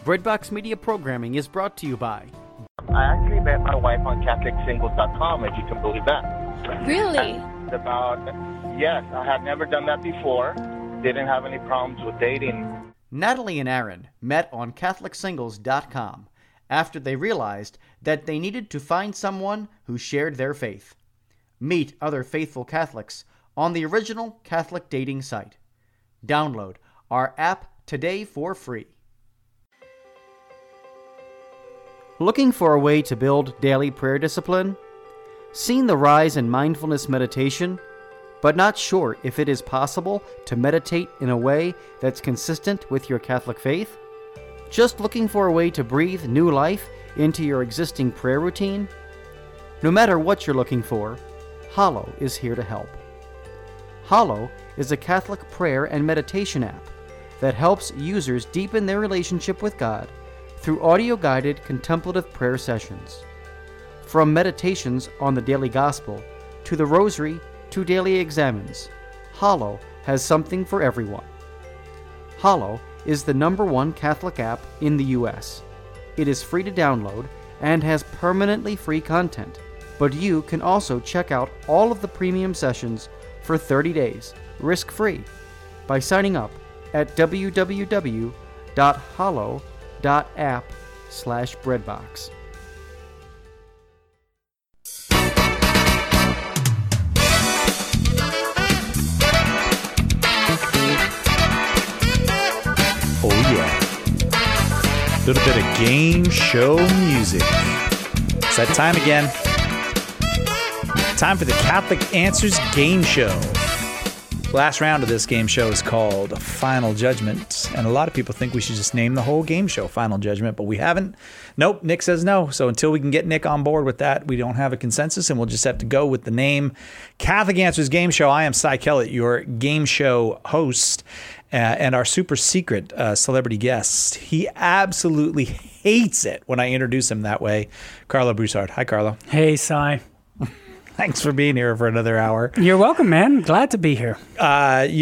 Breadbox Media programming is brought to you by... I actually met my wife on CatholicSingles.com, if you can believe that. Really? Yes, I had never done that before. Didn't have any problems with dating. Natalie and Aaron met on CatholicSingles.com after they realized that they needed to find someone who shared their faith. Meet other faithful Catholics on the original Catholic dating site. Download our app today for free. Looking for a way to build daily prayer discipline? Seen the rise in mindfulness meditation, but not sure if it is possible to meditate in a way that's consistent with your Catholic faith? Just looking for a way to breathe new life into your existing prayer routine? No matter what you're looking for, Hallow is here to help. Hallow is a Catholic prayer and meditation app that helps users deepen their relationship with God through audio-guided contemplative prayer sessions. From meditations on the daily gospel, to the rosary, to daily examens, Hallow has something for everyone. Hallow is the #1 Catholic app in the U.S. It is free to download and has permanently free content, but you can also check out all of the premium sessions for 30 days, risk-free, by signing up at www.hallow.app/breadbox. Oh yeah. A little bit of game show music. It's that time again. Time for the Catholic Answers game show. Last round of this game show is called Final Judgment, and a lot of people think we should just name the whole game show Final Judgment, but we haven't. Nope, Nick says no. So until we can get Nick on board with that, we don't have a consensus, and we'll just have to go with the name Catholic Answers Game Show. I am Cy Kellett, your game show host, and our super secret celebrity guest. He absolutely hates it when I introduce him that way. Carlo Broussard. Hi, Carlo. Hey, Cy. Thanks for being here for another hour. You're welcome, man. Glad to be here. And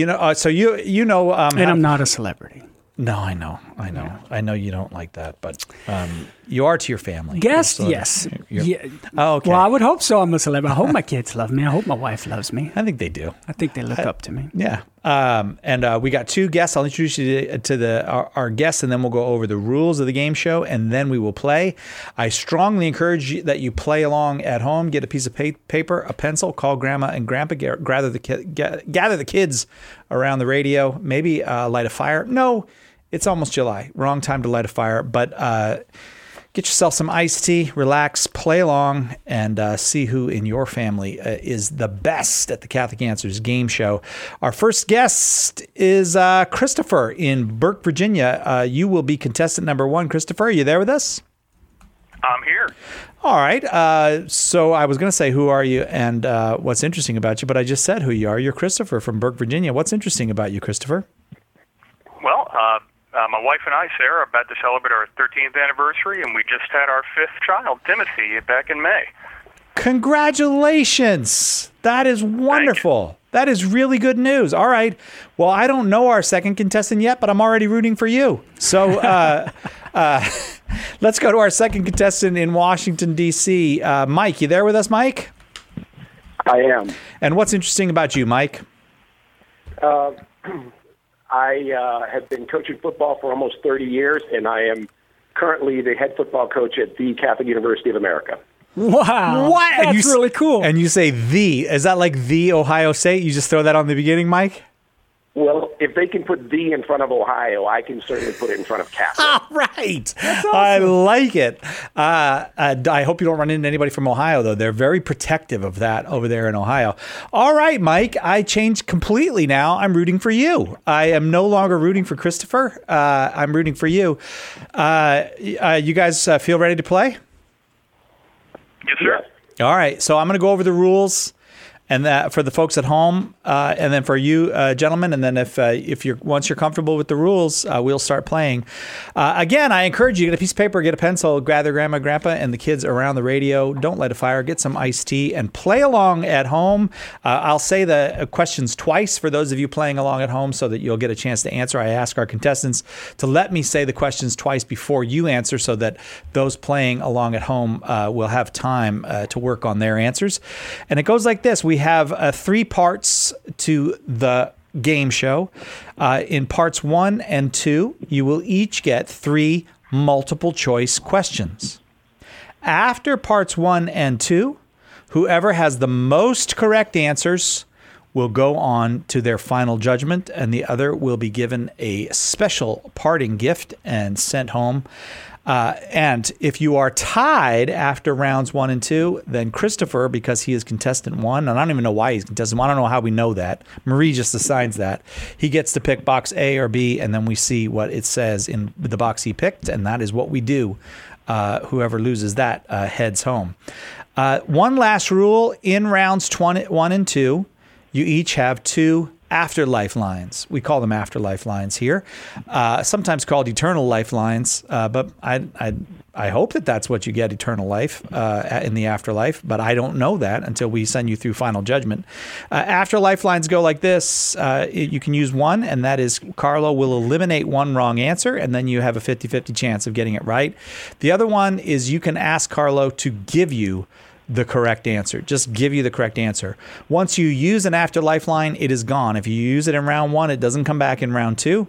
I'm not a celebrity. No, I know. I know you don't like that, but you are to your family. Guest, so yes. Yeah. Oh, okay. Well, I would hope so. I'm a celebrity. I hope my kids love me. I hope my wife loves me. I think they do. I think they look up to me. Yeah. And we got two guests. I'll introduce you to our guests, and then we'll go over the rules of the game show, and then we will play. I strongly encourage you that you play along at home. Get a piece of paper, a pencil, call Grandma and Grandpa, gather the kids around the radio, maybe light a fire. No, it's almost July. Wrong time to light a fire, but get yourself some iced tea, relax, play along, and see who in your family is the best at the Catholic Answers game show. Our first guest is Christopher in Burke, Virginia. You will be contestant number 1. Christopher, are you there with us? I'm here. All right. So I was going to say, who are you and what's interesting about you, but I just said who you are. You're Christopher from Burke, Virginia. What's interesting about you, Christopher? Well, my wife and I, Sarah, are about to celebrate our 13th anniversary, and we just had our 5th child, Timothy, back in May. Congratulations. That is wonderful. That is really good news. All right. Well, I don't know our second contestant yet, but I'm already rooting for you. So let's go to our second contestant in Washington, D.C. Mike, you there with us, Mike? I am. And what's interesting about you, Mike? I have been coaching football for almost 30 years, and I am currently the head football coach at the Catholic University of America. Wow. What? That's really cool. And you say the. Is that like the Ohio State? You just throw that on the beginning, Mike? Well, if they can put the in front of Ohio, I can certainly put it in front of Catholic. All right. That's awesome. I like it. I hope you don't run into anybody from Ohio, though. They're very protective of that over there in Ohio. All right, Mike, I changed completely now. I'm rooting for you. I am no longer rooting for Christopher. I'm rooting for you. You guys feel ready to play? Yes, sir. Yeah. All right. So I'm going to go over the rules. and that for the folks at home, and then for you, gentlemen. And then if you're once you're comfortable with the rules, we'll start playing. Again, I encourage you, get a piece of paper, get a pencil, gather grandma, grandpa, and the kids around the radio. Don't light a fire. Get some iced tea and play along at home. I'll say the questions twice for those of you playing along at home so that you'll get a chance to answer. I ask our contestants to let me say the questions twice before you answer so that those playing along at home will have time to work on their answers. And it goes like this. We have 3 parts to the game show. In parts 1 and 2, you will each get 3 multiple choice questions. After parts 1 and 2, whoever has the most correct answers will go on to their final judgment, and the other will be given a special parting gift and sent home. And if you are tied after rounds 1 and 2, then Christopher, because he is contestant 1, and I don't even know why he's contestant 1, I don't know how we know that. Marie just assigns that. He gets to pick box A or B, and then we see what it says in the box he picked, and that is what we do. Whoever loses that heads home. One last rule, in rounds 1 and 2, you each have 2 afterlife lines. We call them afterlife lines here, sometimes called eternal lifelines, but I hope that that's what you get, eternal life in the afterlife, but I don't know that until we send you through final judgment. Afterlife lines go like this. You can use one, and that is Carlo will eliminate one wrong answer, and then you have a 50-50 chance of getting it right. The other one is you can ask Carlo to give you the correct answer. Just give you the correct answer. Once you use an afterlife line, it is gone. If you use it in round 1, it doesn't come back in round 2.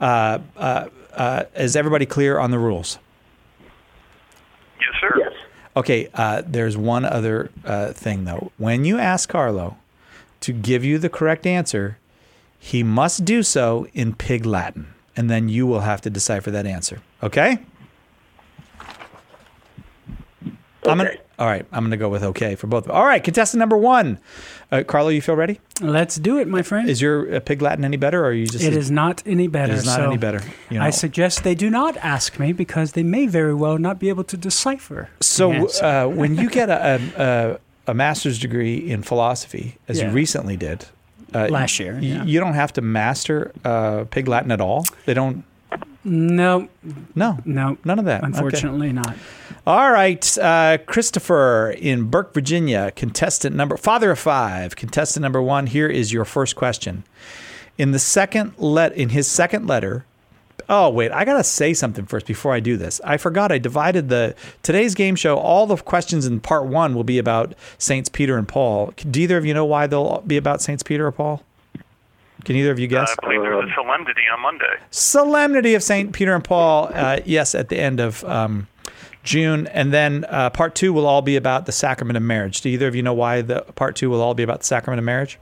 Is everybody clear on the rules? Yes, sir. Yes. Okay, there's one other thing, though. When you ask Carlo to give you the correct answer, he must do so in Pig Latin, and then you will have to decipher that answer. Okay? All right, I'm going to go with okay for both. All right, contestant number 1. Carlo, you feel ready? Let's do it, my friend. Is your Pig Latin any better, or are you just... It is not any better. It is not any better. You know. I suggest they do not ask me because they may very well not be able to decipher. So when you get a master's degree in philosophy, as you recently did... last year, you don't have to master Pig Latin at all? They don't... No. None of that. Unfortunately not. All right, Christopher in Burke, Virginia, father of 5, contestant number 1. Here is your first question. In his second letter. Oh wait, I gotta say something first before I do this. I forgot I divided today's game show. All the questions in part 1 will be about Saints Peter and Paul. Do either of you know why they'll be about Saints Peter or Paul? Can either of you guess? I believe there's a solemnity on Monday. Solemnity of St. Peter and Paul, yes, at the end of June. And then part 2 will all be about the sacrament of marriage. Do either of you know why the part 2 will all be about the sacrament of marriage?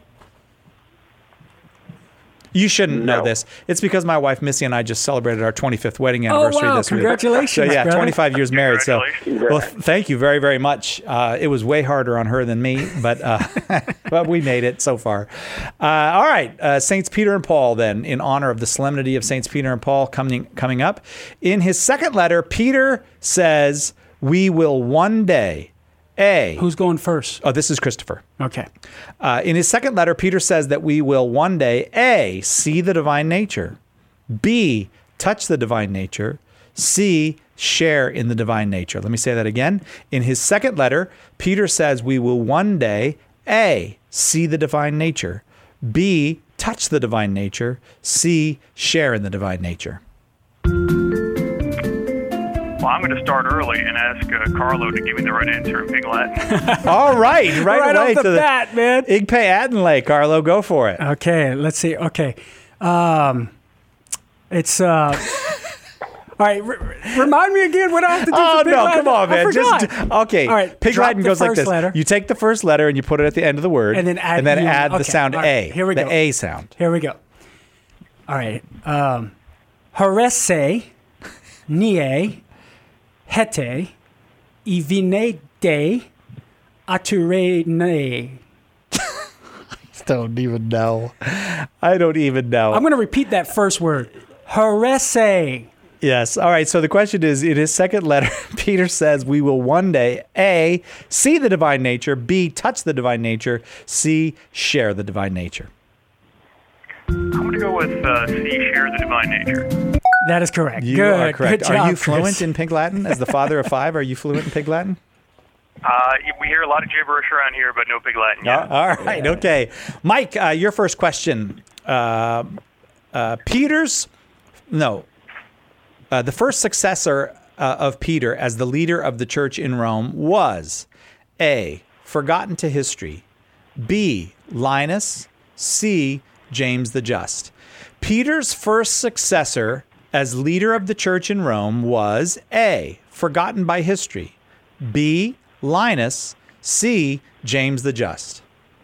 You shouldn't know this. It's because my wife Missy and I just celebrated our 25th wedding anniversary this week. Congratulations, so yeah, brother. 25 years married. So, well, thank you very, very much. It was way harder on her than me, but but we made it so far. All right, Saints Peter and Paul. Then, in honor of the solemnity of Saints Peter and Paul coming up, in his second letter, Peter says, "We will one day." Who's going first? Oh, this is Christopher. Okay. In his second letter, Peter says that we will one day, A, see the divine nature, B, touch the divine nature, C, share in the divine nature. Let me say that again. In his second letter, Peter says we will one day, A, see the divine nature, B, touch the divine nature, C, share in the divine nature. Well, I'm going to start early and ask Carlo to give me the right answer in Pig Latin. All right, right away off the bat, man. Igpe Adonle, Carlo, go for it. Okay, let's see. Okay, it's all right. Remind me again what I have to do. Oh for Pig no, Latin. come on, man. I forgot. Okay. All right. Pig Drop Latin the goes like first this. letter. You take the first letter and you put it at the end of the word, and then add the okay. sound All right. A. Here we go. The A sound. Here we go. All right. Horese, nie, hete, ivine de, aturene. Don't even know. I don't even know. I'm going to repeat that first word. Horese. Yes. All right. So the question is, in his second letter, Peter says, we will one day, A, see the divine nature, B, touch the divine nature, C, share the divine nature. I'm going to go with C, share the divine nature. That is correct. You Good. are correct. Good job, Are you fluent Chris. in Pig Latin? As the father of 5, are you fluent in Pig Latin? We hear a lot of gibberish around here, but no Pig Latin yet. All right. Okay. Mike, your first question. The first successor of Peter as the leader of the church in Rome was A, forgotten to history, B, Linus, C, James the Just. Peter's first successor as leader of the church in Rome was A, forgotten by history, B, Linus, C, James the Just.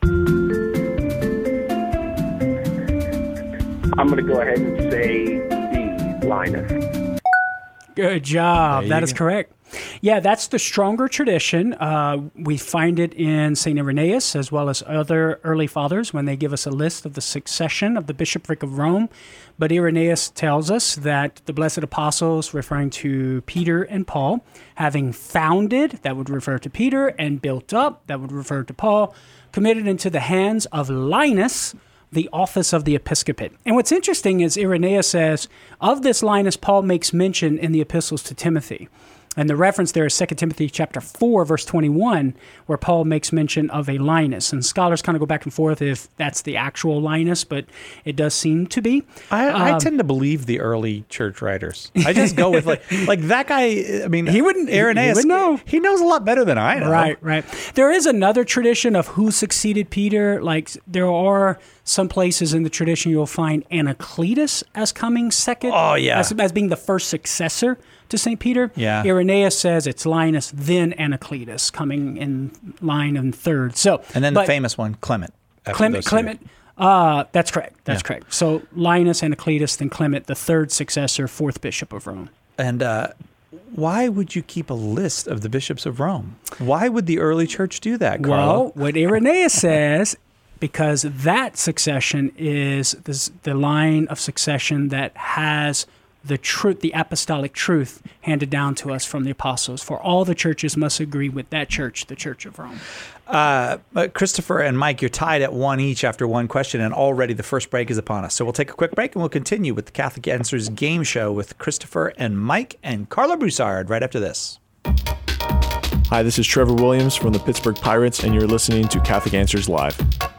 I'm going to go ahead and say B, Linus. Good job. There That you is go. correct. Yeah, that's the stronger tradition. We find it in St. Irenaeus as well as other early fathers when they give us a list of the succession of the bishopric of Rome. But Irenaeus tells us that the blessed apostles, referring to Peter and Paul, having founded, that would refer to Peter, and built up, that would refer to Paul, committed into the hands of Linus, the office of the episcopate. And what's interesting is Irenaeus says, of this Linus, Paul makes mention in the epistles to Timothy. And the reference there is 2 Timothy chapter 4, verse 21, where Paul makes mention of a Linus. And scholars kind of go back and forth if that's the actual Linus, but it does seem to be. I tend to believe the early church writers. I just go with like that guy. I mean, He wouldn't- Irenaeus. he would know. He knows a lot better than I know. Right. There is another tradition of who succeeded Peter. Like there are some places in the tradition you'll find Anacletus as coming second. Oh, yeah. As being the first successor to St. Peter. Yeah. Irenaeus says it's Linus, then Anacletus coming in line in third. So, And then but the famous one, Clement. after Clement. those two. Clement. That's correct. That's Yeah. correct. So Linus, Anacletus, then Clement, the third successor, fourth bishop of Rome. And why would you keep a list of the bishops of Rome? Why would the early church do that, Carlo? Well, what Irenaeus says, because that succession is the line of succession that has the truth, the apostolic truth handed down to us from the apostles. For all the churches must agree with that church, the Church of Rome. Christopher and Mike, you're tied at 1 each after one question, and already the first break is upon us. So we'll take a quick break, and we'll continue with the Catholic Answers game show with Christopher and Mike and Carlo Broussard right after this. Hi, this is Trevor Williams from the Pittsburgh Pirates, and you're listening to Catholic Answers Live.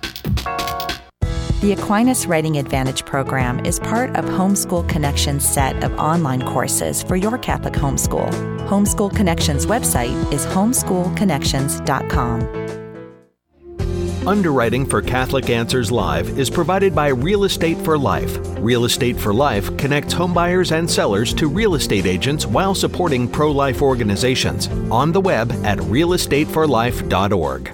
The Aquinas Writing Advantage program is part of Homeschool Connections' set of online courses for your Catholic homeschool. Homeschool Connections' website is homeschoolconnections.com. Underwriting for Catholic Answers Live is provided by Real Estate for Life. Real Estate for Life connects homebuyers and sellers to real estate agents while supporting pro-life organizations. On the web at realestateforlife.org.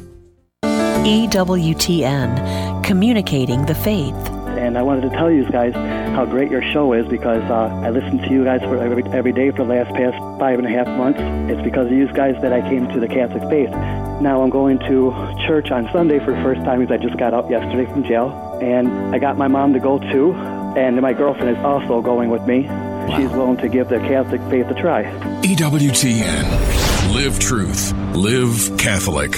EWTN, Communicating the Faith. And I wanted to tell you guys how great your show is because I listened to you guys for every day for the past 5.5 months. It's because of you guys that I came to the Catholic faith. Now I'm going to church on Sunday for the first time because I just got out yesterday from jail. And I got my mom to go too, and my girlfriend is also going with me. Wow. She's willing to give the Catholic faith a try. EWTN. Live truth. Live Catholic.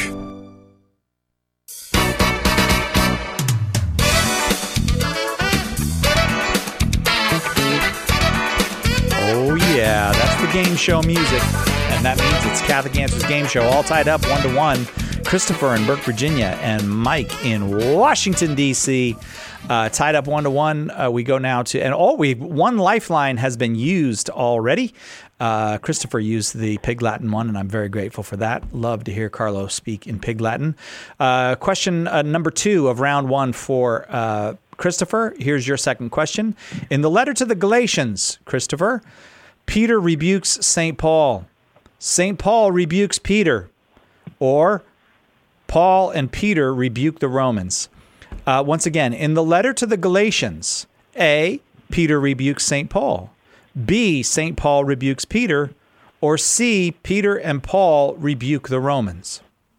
Oh, yeah, that's the game show music. And that means it's Catholic Answers Game Show, all tied up 1-1. Christopher in Burke, Virginia, and Mike in Washington, D.C. Tied up 1-1. We go now to, and one lifeline has been used already. Christopher used the Pig Latin one, and I'm very grateful for that. Love to hear Carlo speak in Pig Latin. Question number 2 of round 1 for Christopher. Here's your second question. In the letter to the Galatians, Christopher, Peter rebukes St. Paul. St. Paul rebukes Peter. Or Paul and Peter rebuke the Romans. Once again, in the letter to the Galatians, A, Peter rebukes St. Paul. B, St. Paul rebukes Peter. Or C, Peter and Paul rebuke the Romans.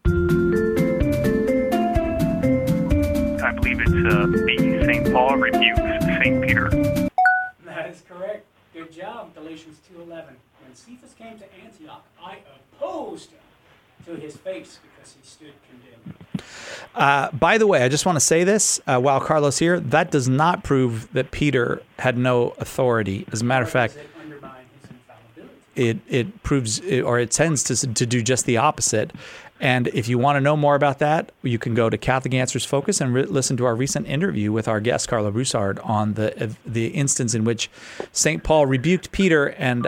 I believe it's B, St. Paul rebukes St. Peter. That is correct. Good job. The Galatians 2:11. When Cephas came to Antioch, I opposed him to his face because he stood condemned. By the way, I just want to say this while Carlos here. That does not prove that Peter had no authority. As a matter of fact, it proves, or it tends to do just the opposite. And if you want to know more about that, you can go to Catholic Answers Focus and listen to our recent interview with our guest, Carlo Broussard, on the instance in which St. Paul rebuked Peter, and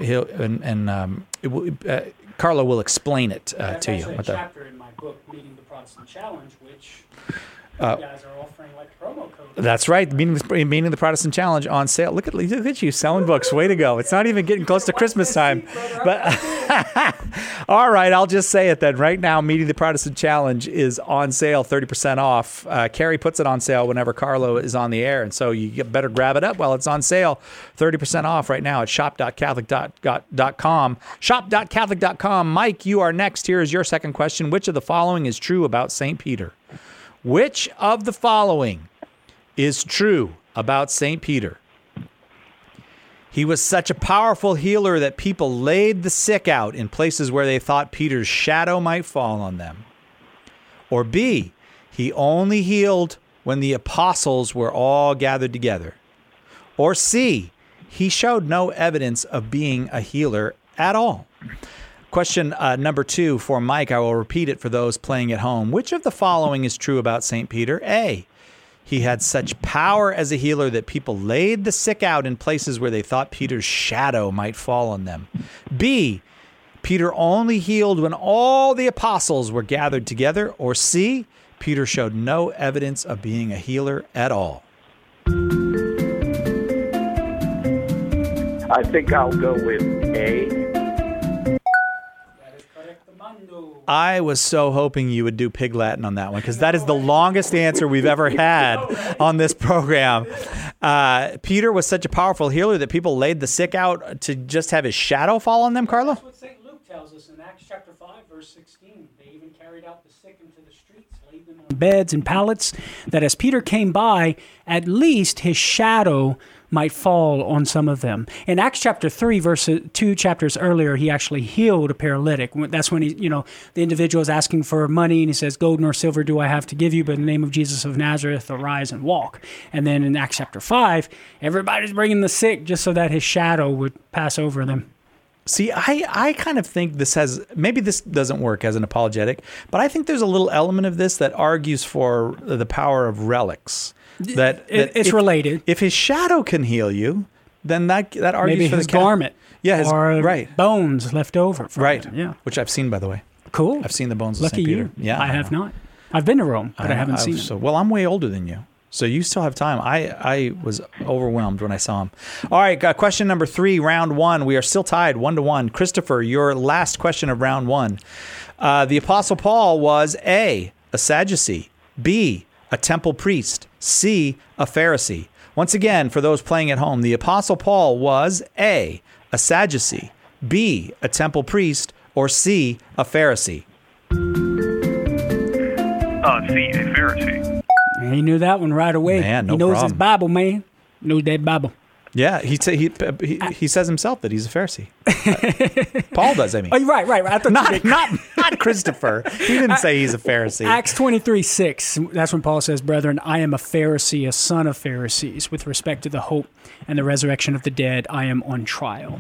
Carlo will explain it to you. That's actually a chapter in my book, Meeting the Protestant Challenge, which you guys are offering like promo code. That's right. Meeting the Protestant Challenge on sale. Look at you selling books. Way to go. It's not even getting close to Christmas time. But all right, I'll just say it then. Right now, Meeting the Protestant Challenge is on sale, 30% off. Carrie puts it on sale whenever Carlo is on the air. And so you better grab it up while it's on sale. 30% off right now at shop.catholic.com. Shop.catholic.com. Mike, you are next. Here is your second question. Which of the following is true about St. Peter? Which of the following is true about St. Peter? He was such a powerful healer that people laid the sick out in places where they thought Peter's shadow might fall on them. Or B, he only healed when the apostles were all gathered together. Or C, he showed no evidence of being a healer at all. Question number 2 for Mike. I will repeat it for those playing at home. Which of the following is true about St. Peter? A, he had such power as a healer that people laid the sick out in places where they thought Peter's shadow might fall on them. B, Peter only healed when all the apostles were gathered together. Or C, Peter showed no evidence of being a healer at all. I think I'll go with A. I was so hoping you would do Pig Latin on that one, because that is the longest answer we've ever had on this program. Peter was such a powerful healer that people laid the sick out to just have his shadow fall on them, Carlo? That's what St. Luke tells us in Acts chapter 5, verse 16. They even carried out the sick into the streets, laid them on beds and pallets, that as Peter came by, at least his shadow might fall on some of them. In Acts chapter 3, verse 2 chapters earlier, he actually healed a paralytic. That's when the individual is asking for money, and he says, "Gold nor silver do I have to give you, but in the name of Jesus of Nazareth, arise and walk." And then in Acts chapter 5, everybody's bringing the sick just so that his shadow would pass over them. See, I kind of think maybe this doesn't work as an apologetic, but I think there's a little element of this that argues for the power of relics. It's related. If his shadow can heal you, then that argues maybe for his garment, or right, bones left over from right, him. Yeah, which I've seen, by the way. Cool. I've seen the bones Lucky of St. Peter. You. Yeah, I have not. I've been to Rome, but I haven't seen it. Well, I'm way older than you, so you still have time. I was overwhelmed when I saw him. All right, question number 3, round 1. We are still tied 1-1. Christopher, your last question of round 1. The Apostle Paul was A, a Sadducee, B, a temple priest, C, a Pharisee. Once again, for those playing at home, the Apostle Paul was A, a Sadducee, B, a temple priest, or C, a Pharisee. C, a Pharisee. He knew that one right away. Man, no he knows problem. his Bible, man. He knows that Bible. Yeah, he says himself that he's a Pharisee. Paul does, I mean. Oh, right. I thought not Christopher. He didn't say he's a Pharisee. Acts 23:6. That's when Paul says, "Brethren, I am a Pharisee, a son of Pharisees. With respect to the hope and the resurrection of the dead, I am on trial."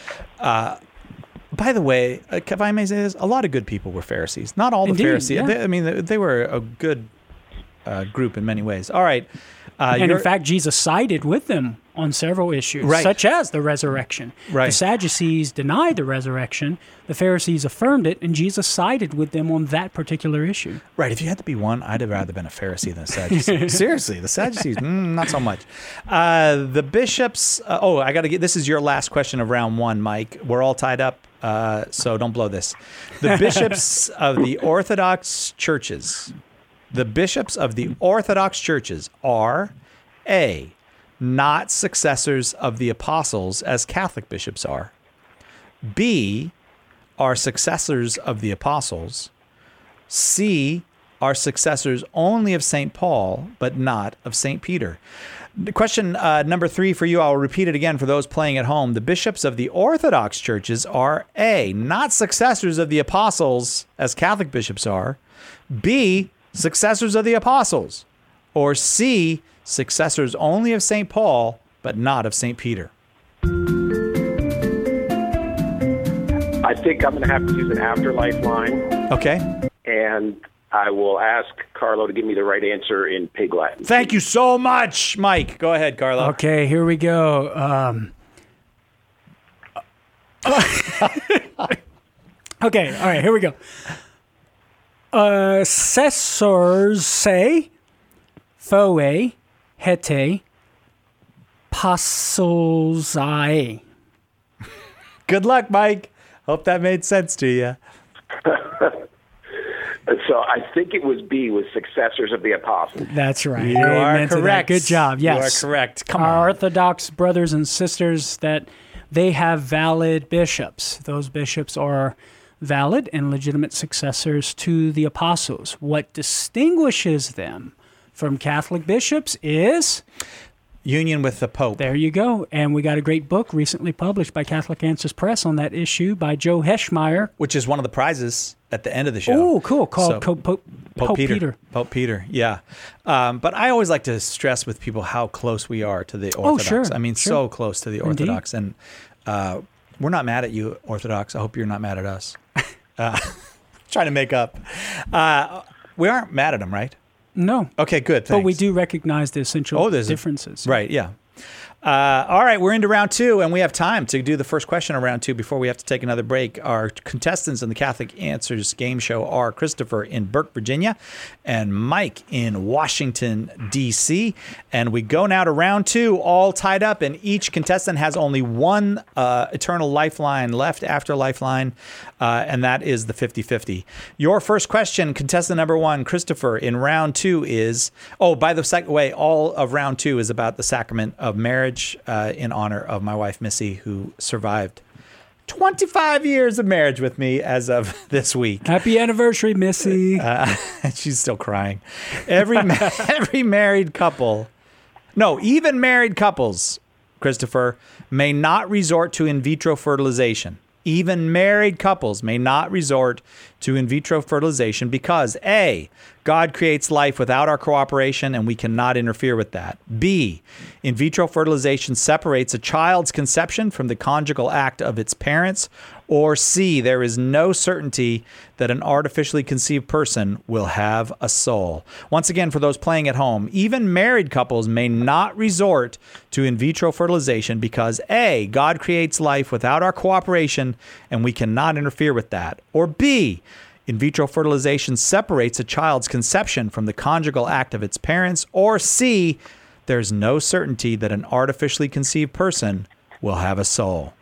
By the way, if I may say this, a lot of good people were Pharisees. Not all the Pharisees. Yeah. They were a good group in many ways. All right. And in fact, Jesus sided with them on several issues, such as the resurrection. Right. The Sadducees denied the resurrection. The Pharisees affirmed it, and Jesus sided with them on that particular issue. Right. If you had to be one, I'd have rather been a Pharisee than a Sadducee. Seriously, the Sadducees, not so much. The bishops. I got to get. This is your last question of round 1, Mike. We're all tied up, so don't blow this. The bishops of the Orthodox churches. The bishops of the Orthodox churches are A, not successors of the apostles as Catholic bishops are. B, are successors of the apostles. C, are successors only of St. Paul, but not of St. Peter. Question number 3 for you. I'll repeat it again for those playing at home. The bishops of the Orthodox churches are A, not successors of the apostles as Catholic bishops are, B, successors of the apostles, or C, successors only of St. Paul, but not of St. Peter. I think I'm going to have to use an afterlife line. Okay. And I will ask Carlo to give me the right answer in Pig Latin. Thank you so much, Mike. Go ahead, Carlo. Okay, here we go. Okay, all right, here we go. Sessors se, foe, hete, passolzae. Good luck, Mike. Hope that made sense to you. So I think it was B, was successors of the apostles. That's right. You are correct. Good job. Yes. You are correct. Come Our on. Orthodox brothers and sisters, that they have valid bishops. Those bishops are valid and legitimate successors to the apostles. What distinguishes them from Catholic bishops is union with the Pope. There you go. And we got a great book recently published by Catholic Answers Press on that issue by Joe Heschmeyer. Which is one of the prizes at the end of the show. Oh, cool. Called Pope Peter. Pope Peter, yeah. But I always like to stress with people how close we are to the Orthodox. Oh, sure. I mean, so close to the Orthodox. Indeed. And we're not mad at you, Orthodox. I hope you're not mad at us. Trying to make up. We aren't mad at them, right? No. Okay, good. Thanks. But we do recognize the essential differences. Right, yeah. All right, we're into round 2, and we have time to do the first question of round 2 before we have to take another break. Our contestants in the Catholic Answers game show are Christopher in Burke, Virginia, and Mike in Washington, D.C. And we go now to round 2, all tied up, and each contestant has only one eternal lifeline left after lifeline, and that is the 50-50. Your first question, contestant number 1, Christopher, in round 2 is, by the way, all of round 2 is about the sacrament of marriage. In honor of my wife, Missy, who survived 25 years of marriage with me as of this week. Happy anniversary, Missy. She's still crying. Even married couples, Christopher, may not resort to in vitro fertilization. Even married couples may not resort to in vitro fertilization because A, God creates life without our cooperation and we cannot interfere with that. B, in vitro fertilization separates a child's conception from the conjugal act of its parents. Or C, there is no certainty that an artificially conceived person will have a soul. Once again, for those playing at home, even married couples may not resort to in vitro fertilization because A, God creates life without our cooperation and we cannot interfere with that. Or B, in vitro fertilization separates a child's conception from the conjugal act of its parents. Or C, there's no certainty that an artificially conceived person will have a soul.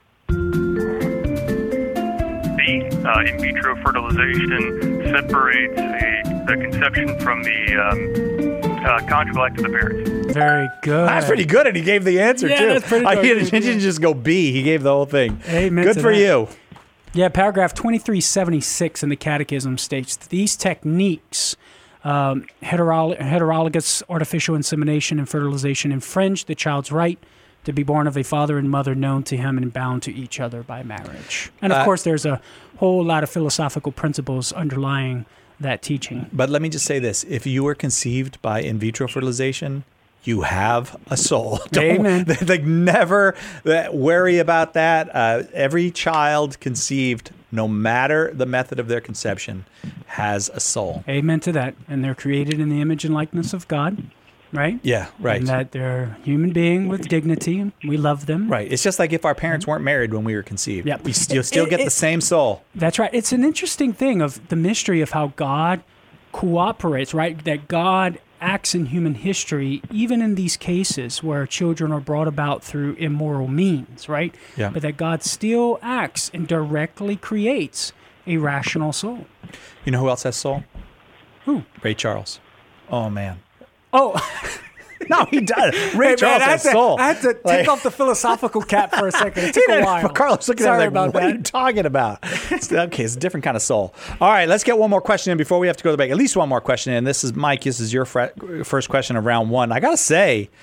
In vitro fertilization separates the conception from the conjugal act of the parents. Very good. That's pretty good, and he gave the answer, too. That's pretty good. He didn't just go B. He gave the whole thing. Amen. Good for you. Yeah, paragraph 2376 in the Catechism states, these techniques, heterologous artificial insemination and fertilization, infringe the child's right to be born of a father and mother known to him and bound to each other by marriage. And of course, there's a whole lot of philosophical principles underlying that teaching. But let me just say this. If you were conceived by in vitro fertilization, you have a soul. Amen. Never worry about that. Every child conceived, no matter the method of their conception, has a soul. Amen to that. And they're created in the image and likeness of God. Right? Yeah, right. And that they're a human being with dignity. We love them. Right. It's just like if our parents weren't married when we were conceived. Yep. You'll still get the same soul. That's right. It's an interesting thing of the mystery of how God cooperates, right? That God acts in human history, even in these cases where children are brought about through immoral means, right? Yeah. But that God still acts and directly creates a rational soul. You know who else has soul? Who? Ray Charles. Oh, man. Oh, no, he does. Ray Charles has soul. I had to take off the philosophical cap for a second. It took a while. Carlos looking Sorry at me like, what are you talking about? Okay, it's a different kind of soul. All right, let's get one more question in before we have to go to the break. At least one more question in. This is Mike. This is your first question of round 1. I got to say,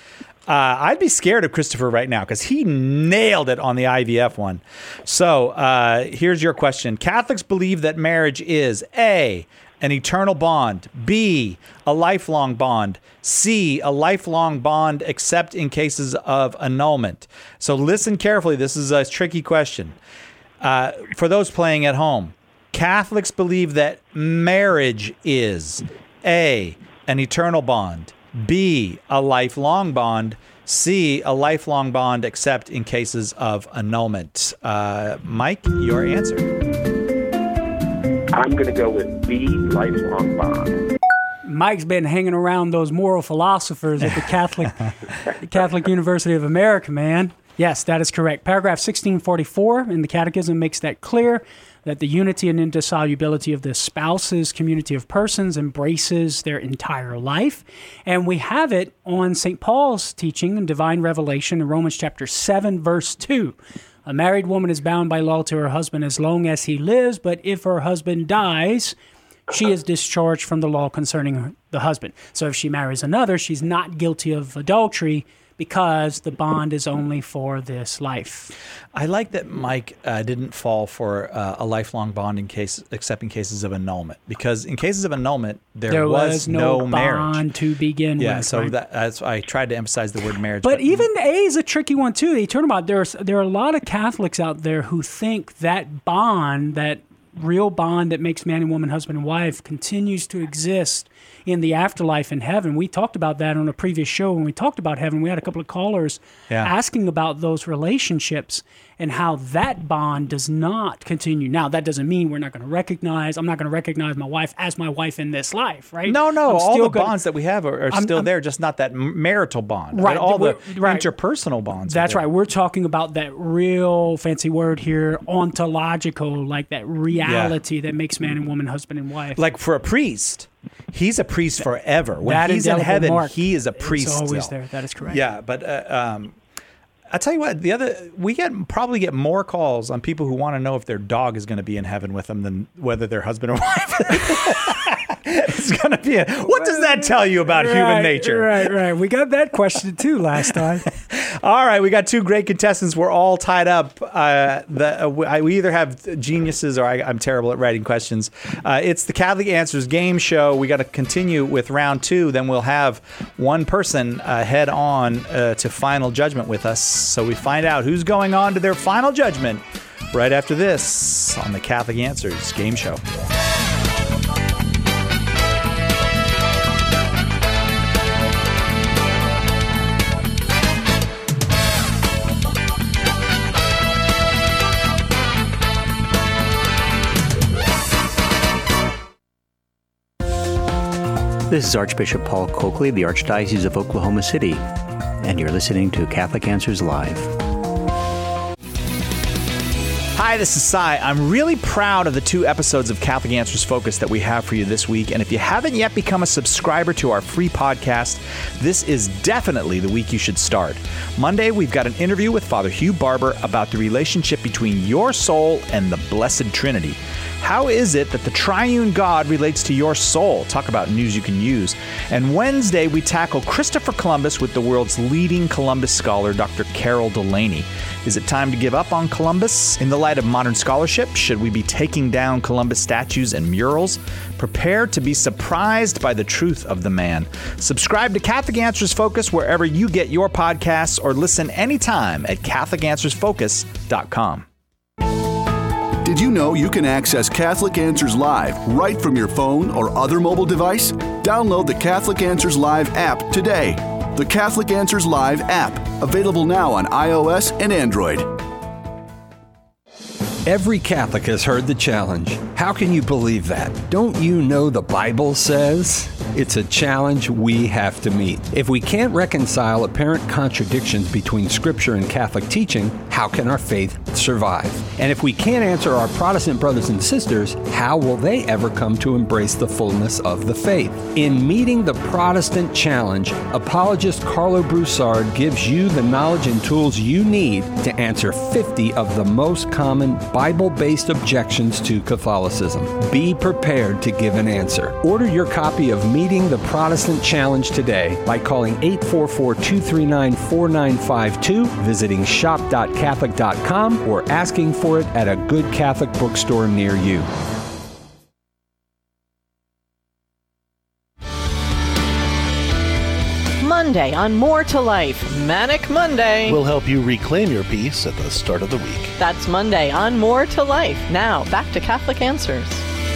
I'd be scared of Christopher right now because he nailed it on the IVF one. So here's your question. Catholics believe that marriage is A, an eternal bond, B, a lifelong bond, C, a lifelong bond except in cases of annulment. So listen carefully. This is a tricky question. For those playing at home, Catholics believe that marriage is A, an eternal bond, B, a lifelong bond, C, a lifelong bond except in cases of annulment. Mike, your answer. I'm going to go with B, lifelong bond. Mike's been hanging around those moral philosophers at the Catholic University of America, man. Yes, that is correct. Paragraph 1644 in the Catechism makes that clear, that the unity and indissolubility of the spouses' community of persons embraces their entire life. And we have it on St. Paul's teaching in divine revelation in Romans chapter 7, verse 2. A married woman is bound by law to her husband as long as he lives, but if her husband dies, she is discharged from the law concerning the husband. So if she marries another, she's not guilty of adultery because the bond is only for this life. I like that Mike didn't fall for a lifelong bond except in cases of annulment, because in cases of annulment, there was no marriage. Bond to begin with. Yeah, so right? that's I tried to emphasize the word marriage. But even A is a tricky one too. The eternal bond. There are a lot of Catholics out there who think that bond, that real bond that makes man and woman, husband and wife, continues to exist in the afterlife in heaven. We talked about that on a previous show when we talked about heaven. We had a couple of callers asking about those relationships and how that bond does not continue. Now, that doesn't mean I'm not going to recognize my wife as my wife in this life, right? No, all the bonds that we have are still there, just not that marital bond. Right. But all the interpersonal bonds. That's right. We're talking about that real fancy word here, ontological, like that reality that makes man and woman, husband and wife. Like for a priest, he's a priest forever. When he's in heaven, he is a priest. It's always still there. That is correct. Yeah, but I tell you what, we probably get more calls on people who want to know if their dog is going to be in heaven with them than whether their husband or wife. It's going to be what does that tell you about human nature? Right. We got that question too last time. All right, we got two great contestants. We're all tied up. We either have geniuses or I'm terrible at writing questions. It's the Catholic Answers game show. We got to continue with round 2. Then we'll have one person head on to final judgment with us. So we find out who's going on to their final judgment right after this on the Catholic Answers game show. This is Archbishop Paul Coakley, the Archdiocese of Oklahoma City, and you're listening to Catholic Answers Live. Hi, this is Cy. I'm really proud of the 2 episodes of Catholic Answers Focus that we have for you this week. And if you haven't yet become a subscriber to our free podcast, this is definitely the week you should start. Monday, we've got an interview with Father Hugh Barber about the relationship between your soul and the Blessed Trinity. How is it that the triune God relates to your soul? Talk about news you can use. And Wednesday, we tackle Christopher Columbus with the world's leading Columbus scholar, Dr. Carol Delaney. Is it time to give up on Columbus? In the light of modern scholarship, should we be taking down Columbus statues and murals? Prepare to be surprised by the truth of the man. Subscribe to Catholic Answers Focus wherever you get your podcasts, or listen anytime at CatholicAnswersFocus.com. Did you know you can access Catholic Answers Live right from your phone or other mobile device? Download the Catholic Answers Live app today. The Catholic Answers Live app, available now on iOS and Android. Every Catholic has heard the challenge. How can you believe that? Don't you know the Bible says? It's a challenge we have to meet. If we can't reconcile apparent contradictions between Scripture and Catholic teaching, how can our faith survive? And if we can't answer our Protestant brothers and sisters, how will they ever come to embrace the fullness of the faith? In meeting the Protestant challenge, apologist Carlo Broussard gives you the knowledge and tools you need to answer 50 of the most common Bible-based objections to Catholicism. Catholicism. Be prepared to give an answer. Order your copy of Meeting the Protestant Challenge today by calling 844-239-4952, visiting shop.catholic.com, or asking for it at a good Catholic bookstore near you. Monday on More to Life, Manic Monday. We'll help you reclaim your peace at the start of the week. That's Monday on More to Life. Now, back to Catholic Answers.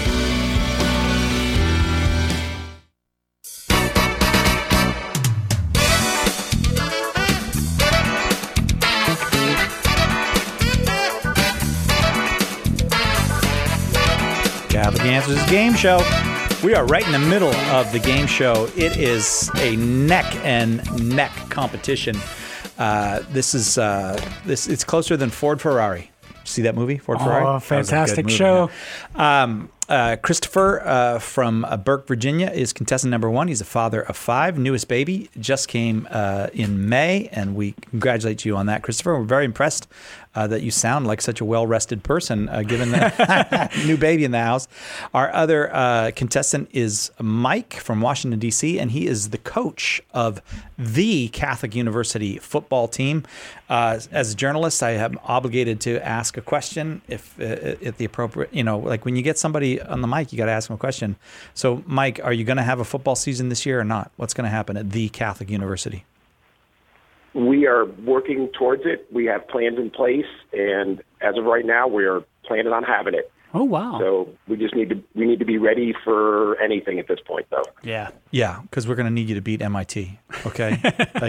Catholic Answers game show. We are right in the middle of the game show. It is a neck and neck competition. It's closer than Ford Ferrari. See that movie, Ford Ferrari? Oh, fantastic show. Christopher from Burke, Virginia is contestant number 1. He's a father of 5, newest baby, just came in May, and we congratulate you on that, Christopher. We're very impressed that you sound like such a well-rested person, given the new baby in the house. Our other contestant is Mike from Washington, D.C., and he is the coach of the Catholic University football team. As a journalist, I am obligated to ask a question if at the appropriate, like when you get somebody on the mic, you got to ask them a question. So, Mike, are you going to have a football season this year or not? What's going to happen at the Catholic University? We are working towards it. We have plans in place, and as of right now, we are planning on having it. Oh, wow. So we need to be ready for anything at this point, though. Yeah, because we're going to need you to beat MIT, okay?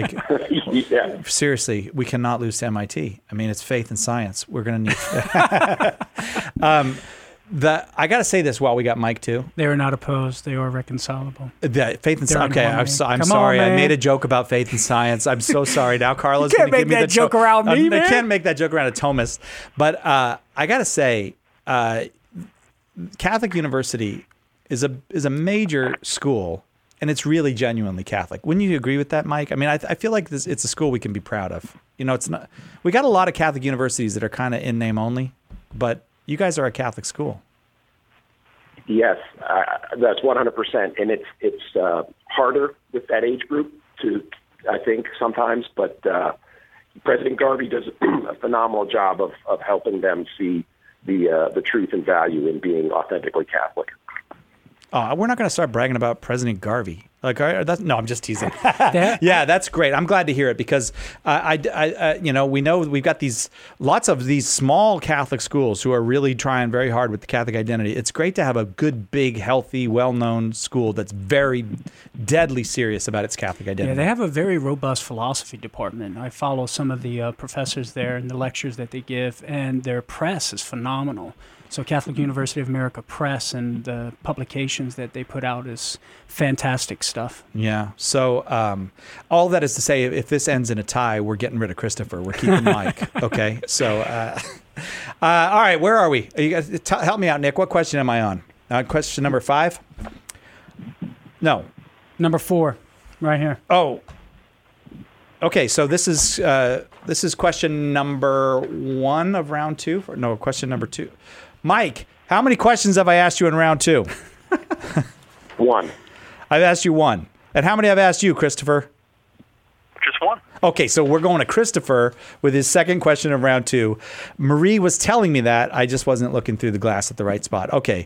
Yeah. Seriously, we cannot lose to MIT. I mean, it's faith and science. We're going to need I got to say this while we got Mike, too. They are not opposed. They are reconcilable. Faith and science. Okay, I'm sorry. I made a joke about faith and science. I'm so sorry. Now Carla's going to give me the joke around me, man. They can't make that joke around a Thomist. But I got to say, Catholic University is a major school, and it's really genuinely Catholic. Wouldn't you agree with that, Mike? I mean, I feel like it's a school we can be proud of. It's not. We got a lot of Catholic universities that are kind of in name only, but you guys are a Catholic school. Yes, that's 100%, and it's harder with that age group I think sometimes, but President Garvey does a phenomenal job of helping them see the truth and value in being authentically Catholic. Oh, we're not going to start bragging about President Garvey. No, I'm just teasing. Yeah, that's great. I'm glad to hear it because we know we've got lots of these small Catholic schools who are really trying very hard with the Catholic identity. It's great to have a good, big, healthy, well-known school that's very deadly serious about its Catholic identity. Yeah, they have a very robust philosophy department. I follow some of the professors there and the lectures that they give, and their press is phenomenal. So Catholic University of America Press and the publications that they put out is fantastic stuff. Yeah. So all that is to say, if this ends in a tie, we're getting rid of Christopher. We're keeping Mike. Okay. So all right, where are we? You guys, help me out, Nick. What question am I on? Question number 5? No. Number 4, right here. Oh. Okay. So this is question number 1 of round 2. No, question number 2. Mike, how many questions have I asked you in round 2? 1. I've asked you 1. And how many have I asked you, Christopher? Just 1. Okay, so we're going to Christopher with his second question of round 2. Marie was telling me that. I just wasn't looking through the glass at the right spot. Okay.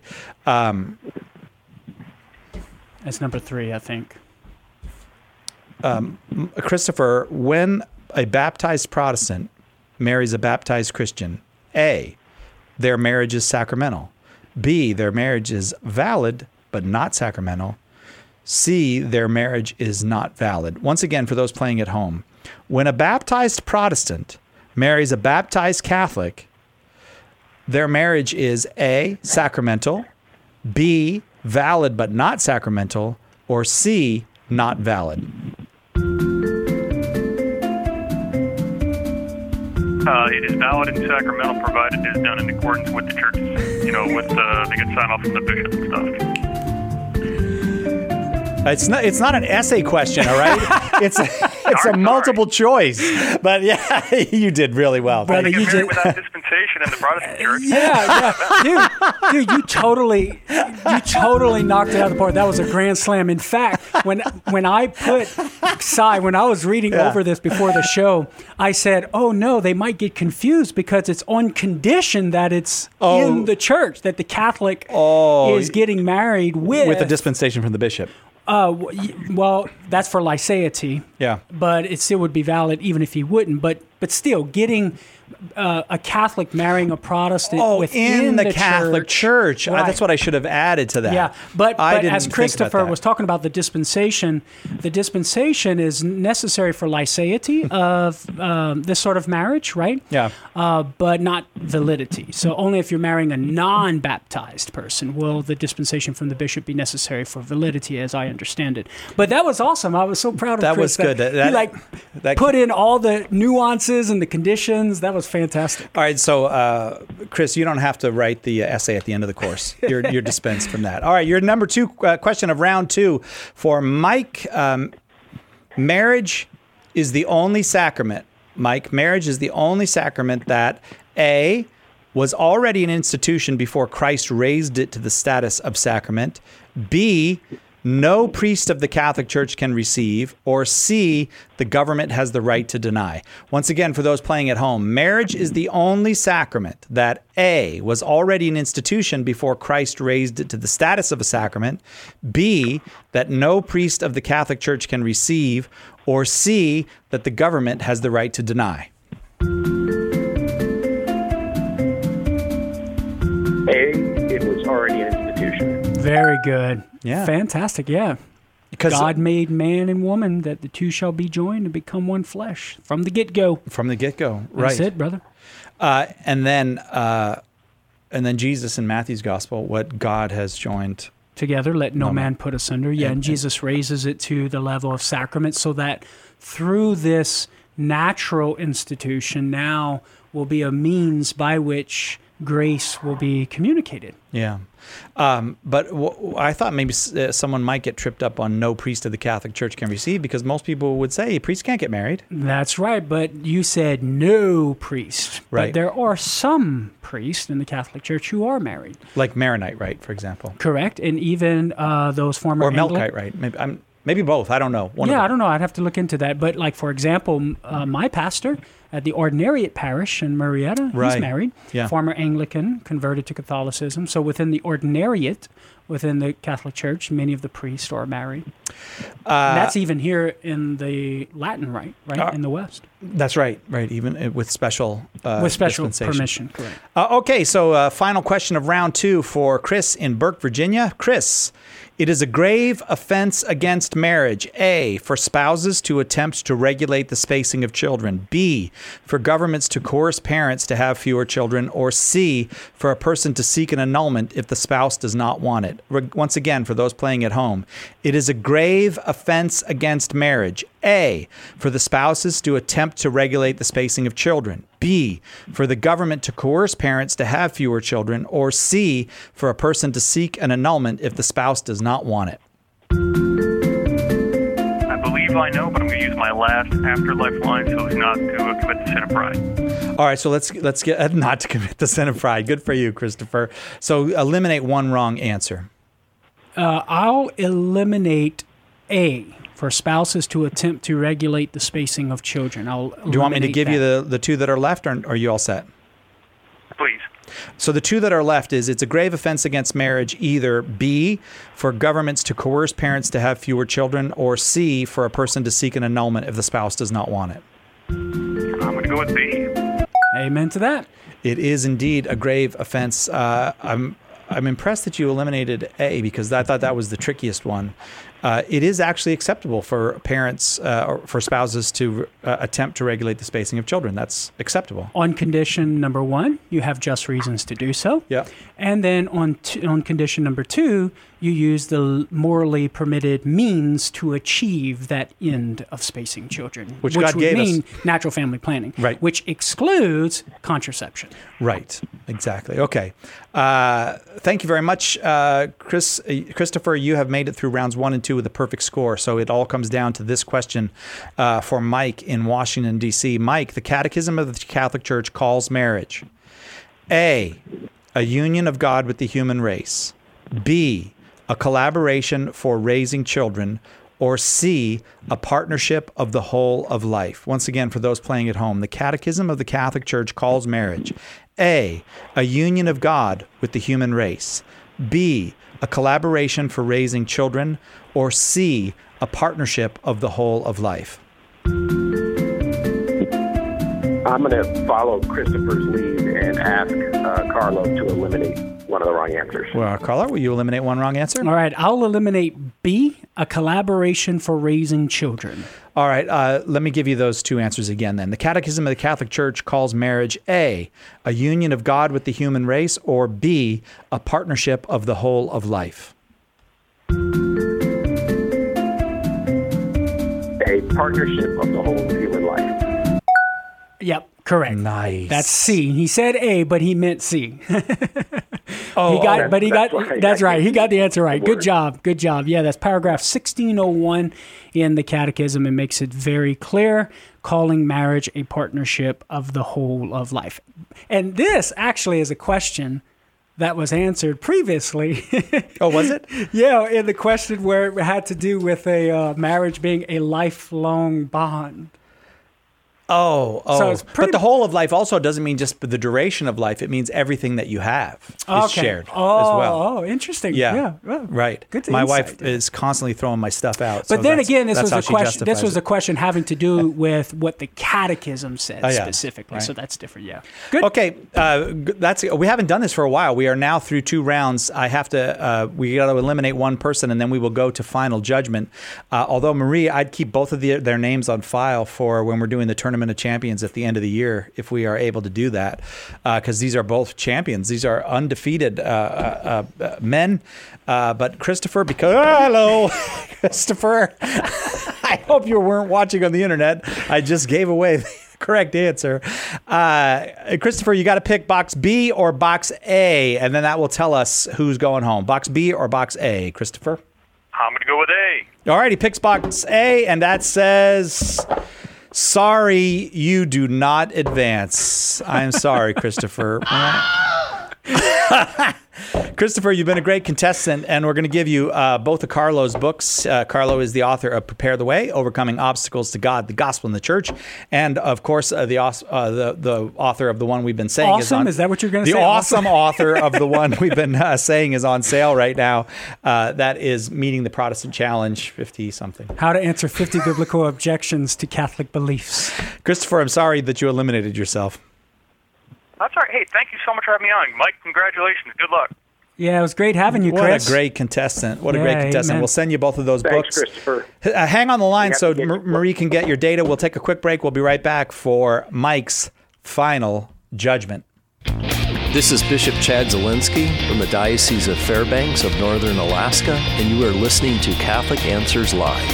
That's number 3, I think. Christopher, when a baptized Protestant marries a baptized Christian, A, their marriage is sacramental. B, their marriage is valid but not sacramental. C, their marriage is not valid. Once again, for those playing at home, when a baptized Protestant marries a baptized Catholic, their marriage is A, sacramental, B, valid but not sacramental, or C, not valid. It is valid and sacramental provided it is done in accordance with the church, with they get sign off from the bishop and stuff. It's not an essay question, all right? It's a multiple choice. But yeah, you did really well. Brother, you did without dispensation in the Protestant church. Yeah. Dude, you totally knocked it out of the park. That was a grand slam. In fact, when I was reading over this before the show, I said, "Oh no, they might get confused because it's on condition that it's in the church, that the Catholic is getting married with a dispensation from the bishop." Well, that's for lyceity. Yeah. But it still would be valid even if he wouldn't. But still, getting a Catholic marrying a Protestant within the Catholic Church. Right. That's what I should have added to that. Yeah, but as Christopher was talking about the dispensation is necessary for lyceity of this sort of marriage, right? Yeah. But not validity. So only if you're marrying a non-baptized person will the dispensation from the bishop be necessary for validity, as I understand it. But that was awesome. I was so proud of that. Chris. Was good. He put in all the nuances and the conditions. That was fantastic. All right, so Chris, you don't have to write the essay at the end of the course. You're dispensed from that. All right, your number 2 question of round 2 for Mike. Marriage is the only sacrament. Mike, marriage is the only sacrament that A, was already an institution before Christ raised it to the status of sacrament. B, no priest of the Catholic Church can receive, or C, the government has the right to deny. Once again, for those playing at home, marriage is the only sacrament that A, was already an institution before Christ raised it to the status of a sacrament, B, that no priest of the Catholic Church can receive, or C, that the government has the right to deny. A, it was already an institution. Very good. Yeah. Fantastic, yeah. Because God made man and woman that the two shall be joined and become one flesh from the get-go. From the get-go, right. That's it, brother. And then Jesus in Matthew's gospel, what God has joined together, let no man put asunder. Yeah, and Jesus raises it to the level of sacrament so that through this natural institution now will be a means by which grace will be communicated. Yeah. But I thought maybe someone might get tripped up on no priest of the Catholic Church can receive, because most people would say priests can't get married. That's right, but you said no priest. Right. But there are some priests in the Catholic Church who are married. Like Maronite rite, for example. Correct, and even those former... Or Melkite rite. Maybe both. I don't know. I don't know. I'd have to look into that. But like, for example, my pastor at the Ordinariate Parish in Marietta, he's married. Yeah. Former Anglican, converted to Catholicism. So within the Ordinariate, within the Catholic Church, many of the priests are married. And that's even here in the Latin rite, right, in the West. That's right, even with special permission, correct. Okay, so final question of round 2 for Chris in Burke, Virginia. Chris, it is a grave offense against marriage. A, for spouses to attempt to regulate the spacing of children. B, for governments to coerce parents to have fewer children. Or C, for a person to seek an annulment if the spouse does not want it. Once again, for those playing at home, it is a grave offense against marriage. A, for the spouses to attempt to regulate the spacing of children. B, for the government to coerce parents to have fewer children. Or C, for a person to seek an annulment if the spouse does not want it. I believe I know, but I'm going to use my last afterlife line so as not to commit the sin of pride. All right, so let's get not to commit the sin of pride. Good for you, Christopher. So eliminate one wrong answer. I'll eliminate A, for spouses to attempt to regulate the spacing of children. Do you want me to give you the 2 that are left, or are you all set? Please. So the 2 that are left is it's a grave offense against marriage, either B, for governments to coerce parents to have fewer children, or C, for a person to seek an annulment if the spouse does not want it. I'm going to go with B. Amen to that. It is indeed a grave offense. I'm impressed that you eliminated A, because I thought that was the trickiest one. It is actually acceptable for parents or for spouses to attempt to regulate the spacing of children. That's acceptable. On condition number 1, you have just reasons to do so. Yeah. And then on condition number 2, you use the morally permitted means to achieve that end of spacing children, Which God would gave mean us. natural family planning, Right. which excludes contraception. Right. Exactly. Okay. Thank you very much, Christopher. You have made it through rounds 1 and 2 with a perfect score. So it all comes down to this question for Mike in Washington, D.C. Mike, the Catechism of the Catholic Church calls marriage A, a union of God with the human race, B, a collaboration for raising children, or C, a partnership of the whole of life. Once again, for those playing at home, the Catechism of the Catholic Church calls marriage A, a union of God with the human race, B, a collaboration for raising children, or C, a partnership of the whole of life. I'm going to follow Christopher's lead and ask Carlo to eliminate one of the wrong answers. Well, Carlo, will you eliminate one wrong answer? All right, I'll eliminate B, a collaboration for raising children. All right, let me give you those two answers again then. The Catechism of the Catholic Church calls marriage A, a union of God with the human race, or B, a partnership of the whole of life. A partnership of the whole of human life. Yep, correct. Nice. That's C. He said A, but he meant C. Oh, that's right. He got the answer right. Good job. Good job. Yeah, that's paragraph 1601 in the Catechism. It makes it very clear, calling marriage a partnership of the whole of life. And this actually is a question that was answered previously. Oh, was it? Yeah, in the question where it had to do with a marriage being a lifelong bond. Oh. So it's But the whole of life also doesn't mean just the duration of life. It means everything that you have is shared as well. Oh, interesting. Yeah. Well, right. Good my insight. wife is constantly throwing my stuff out. But so then that's- again, this that's was how a she question. This justifies was a it. question having to do with what the Catechism says Oh, yeah. specifically. Right. So that's different. Yeah. Good. Okay, we haven't done this for a while. We are now through 2 rounds. I have to we got to eliminate one person, and then we will go to final judgment. Although Marie, I'd keep both of their names on file for when we're doing the Tournament of Champions at the end of the year, if we are able to do that, because these are both champions. These are undefeated men. But Christopher, hello, Christopher. I hope you weren't watching on the internet. I just gave away the correct answer. Christopher, you got to pick box B or box A, and then that will tell us who's going home. Box B or box A, Christopher? I'm going to go with A. All right, he picks box A, and that says, sorry, you do not advance. I'm sorry, Christopher. Christopher, you've been a great contestant, and we're going to give you both of Carlo's books. Carlo is the author of Prepare the Way, Overcoming Obstacles to God, the Gospel, and the Church, and of course the author of the one we've been saying Is that what you're going to say? The awesome author of the one we've been saying is on sale right now. That is Meeting the Protestant Challenge, 50-something. How to answer 50 biblical objections to Catholic beliefs. Christopher, I'm sorry that you eliminated yourself. That's all right. Hey, thank you so much for having me on. Mike, congratulations. Good luck. Yeah, it was great having you, Chris. What a great contestant. What a great contestant. Amen. We'll send you both of those Thanks, books. Christopher. Hang on the line so Marie can get your data. We'll take a quick break. We'll be right back for Mike's final judgment. This is Bishop Chad Zielinski from the Diocese of Fairbanks of Northern Alaska, and you are listening to Catholic Answers Live.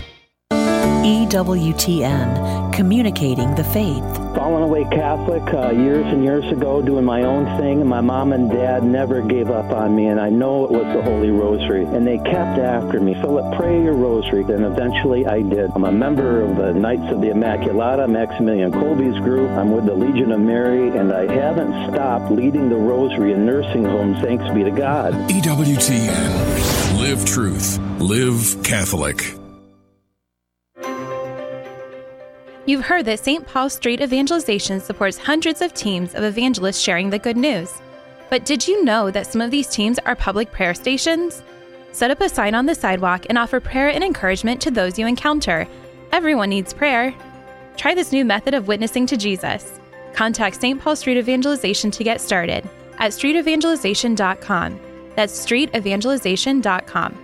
EWTN, communicating the faith. Fallen away Catholic years and years ago, doing my own thing, and my mom and dad never gave up on me, and I know it was the Holy Rosary, and they kept after me. Philip, pray your rosary, and eventually I did. I'm a member of the Knights of the Immaculata, Maximilian Kolbe's group. I'm with the Legion of Mary, and I haven't stopped leading the rosary in nursing homes, thanks be to God. EWTN. Live truth. Live Catholic. You've heard that St. Paul Street Evangelization supports hundreds of teams of evangelists sharing the good news. But did you know that some of these teams are public prayer stations? Set up a sign on the sidewalk and offer prayer and encouragement to those you encounter. Everyone needs prayer. Try this new method of witnessing to Jesus. Contact St. Paul Street Evangelization to get started at streetevangelization.com. That's streetevangelization.com.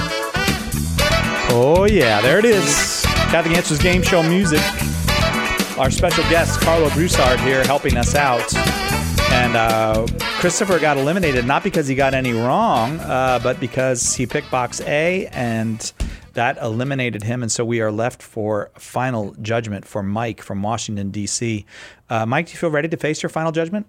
Oh, yeah, there it is. Catholic Answers Game Show music. our special guest, Carlo Broussard, here helping us out. And Christopher got eliminated, not because he got any wrong, but because he picked box A, and that eliminated him. And so we are left for final judgment for Mike from Washington, D.C. Mike, do you feel ready to face your final judgment?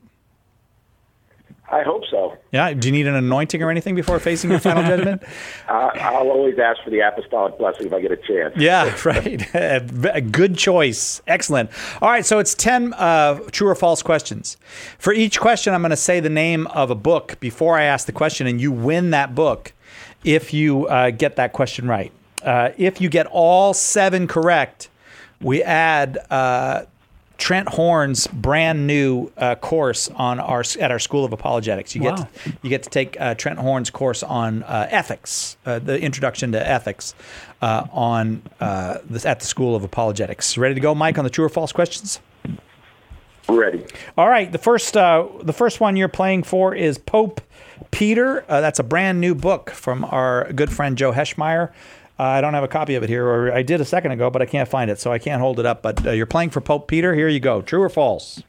I hope so. Yeah. Do you need an anointing or anything before facing your final judgment? I'll always ask for the apostolic blessing if I get a chance. Yeah, right. A good choice. Excellent. All right, so it's 10 true or false questions. For each question, I'm going to say the name of a book before I ask the question, and you win that book if you get that question right. If you get all 7 correct, we add Trent Horn's brand new course on at our School of Apologetics. You get to take Trent Horn's course on ethics, the introduction to ethics at the School of Apologetics. Ready to go, Mike, on the true or false questions? Ready. All right. The first one you're playing for is Pope Peter. That's a brand new book from our good friend Joe Heschmeyer. I don't have a copy of it here, or I did a second ago, but I can't find it, so I can't hold it up. But you're playing for Pope Peter. Here you go. True or false?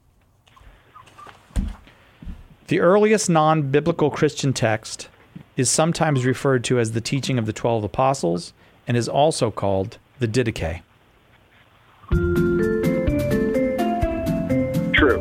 The earliest non-biblical Christian text is sometimes referred to as the teaching of the 12 apostles and is also called the Didache. True.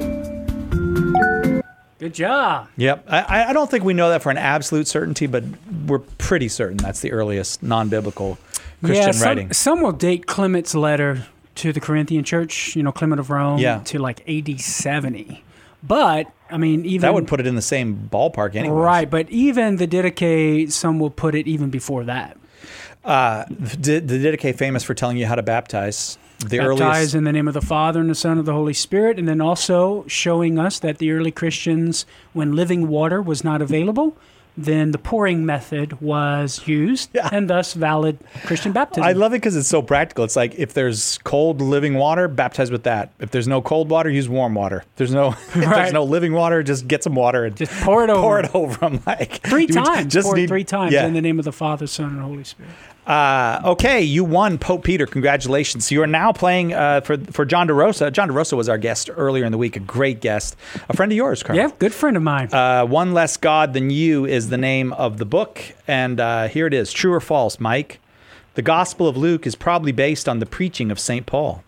Good job. Yep. I don't think we know that for an absolute certainty, but we're pretty certain that's the earliest non-biblical Christian writing. Some will date Clement's letter to the Corinthian church, Clement of Rome, to like AD 70. But, I mean, even... That would put it in the same ballpark anyway. Right, but even the Didache, some will put it even before that. The Didache famous for telling you how to baptize. Baptize in the name of the Father and the Son and of the Holy Spirit, and then also showing us that the early Christians, when living water was not available, then the pouring method was used, and thus valid Christian baptism. I love it because it's so practical. It's like, if there's cold living water, baptize with that. If there's no cold water, use warm water. If there's no living water, just get some water and just pour it over them. Like three times. Three times in the name of the Father, Son, and Holy Spirit. Okay, you won Pope Peter. Congratulations. So you are now playing for John DeRosa. John DeRosa was our guest earlier in the week, a great guest, a friend of yours, Carl. Yeah, good friend of mine. One Less God Than You is the name of the book, and here it is. True or false, Mike? The Gospel of Luke is probably based on the preaching of St. Paul.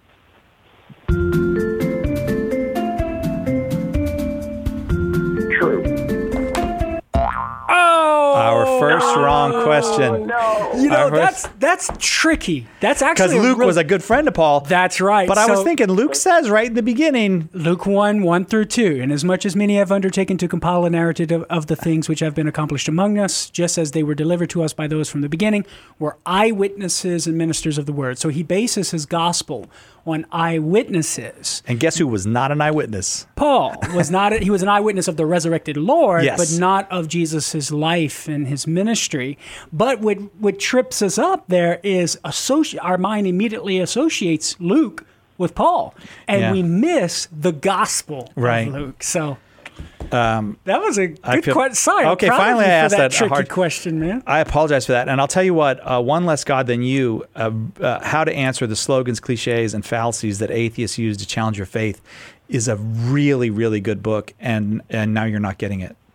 Our first wrong question. No. That's tricky. That's actually because Luke was a good friend of Paul. That's right. But I was thinking, Luke says right in the beginning, Luke 1 through 2, and as much as many have undertaken to compile a narrative of the things which have been accomplished among us, just as they were delivered to us by those from the beginning, were eyewitnesses and ministers of the word. So he bases his gospel on eyewitnesses. And guess who was not an eyewitness? Paul was not. He was an eyewitness of the resurrected Lord, yes, but not of Jesus' life and his ministry. But what trips us up there is our mind immediately associates Luke with Paul, and we miss the gospel of Luke. So that was a good question. Okay, finally I asked that tricky question, man. I apologize for that. And I'll tell you what, One Less God Than You, how to answer the slogans, cliches, and fallacies that atheists use to challenge your faith is a really, really good book. And now you're not getting it.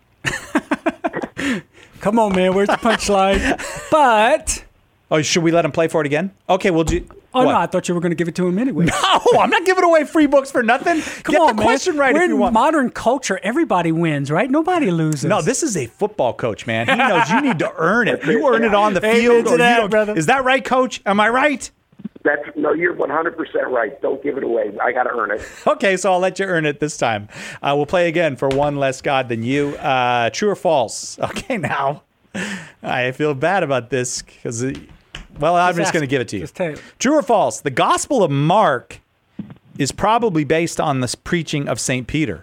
Come on, man. Where's the punchline? But... Oh, should we let him play for it again? Okay, we'll do... Oh, what? No, I thought you were going to give it to him anyway. No, I'm not giving away free books for nothing. Get the question right if you want. We're in modern culture. Everybody wins, right? Nobody loses. No, this is a football coach, man. He knows you need to earn it. You earn it on the field. Or that, brother. Is that right, Coach? Am I right? No, you're 100% right. Don't give it away. I got to earn it. Okay, so I'll let you earn it this time. We'll play again for One Less God Than You. True or false? Okay, now I feel bad about this because... Well, I'm just going to give it to you. True or false? The Gospel of Mark is probably based on the preaching of St. Peter.